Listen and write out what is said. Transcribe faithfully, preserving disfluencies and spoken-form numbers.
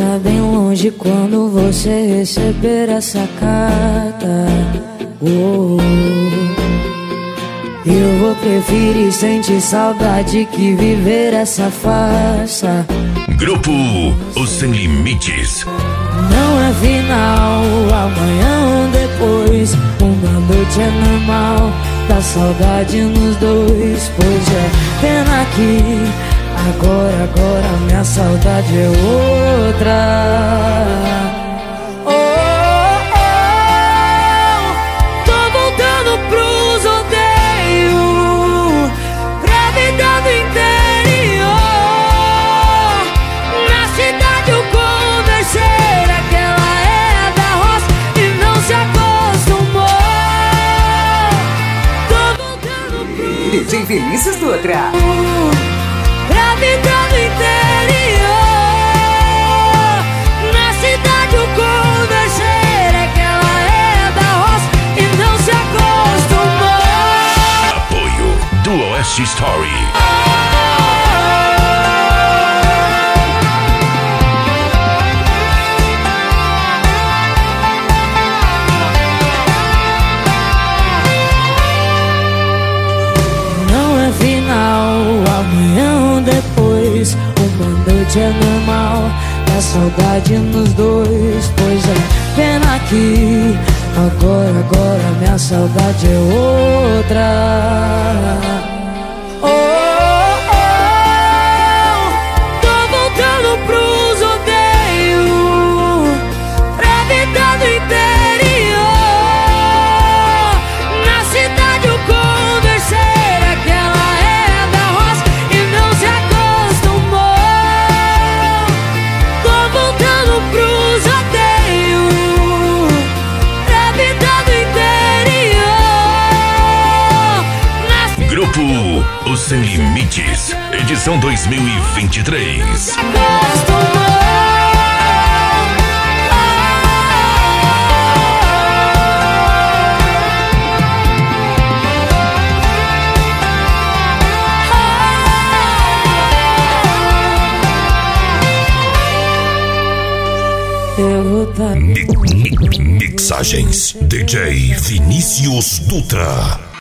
estar bem longe quando você receber essa carta. Oh, eu vou preferir sentir saudade que viver essa farsa. Grupo Os Sem Limites. Não é final, amanhã ou depois. Uma noite é normal, dá saudade nos dois. Pois é, pena que agora, agora minha saudade é outra. Oh, oh, tô voltando pros rodeios, pra vida do interior. Na cidade eu conversei, aquela é da roça e não se acostumou. Tô voltando pros D J Vinícius Dutra. pra vida do interior. Na cidade o converser é que ela é da roça e não se acostumou. Apoio do Oeste Story. Não é final, amanhã ou depois. Uma noite é normal, dá saudade nos dois. Pois é, pena que agora, agora minha saudade é outra. Oh, oh, tô voltando pros rodeios, pra vida do interior. Na cidade eu conversei, aquela é da roça e não se acostumou. Tô voltando pros rodeios, pra vida do interior. Na cidade Grupo Os Sem Limites, edição dois mil e vinte e três. Eu vou tá... Mi- mi- Mixagens D J Vinícius Dutra.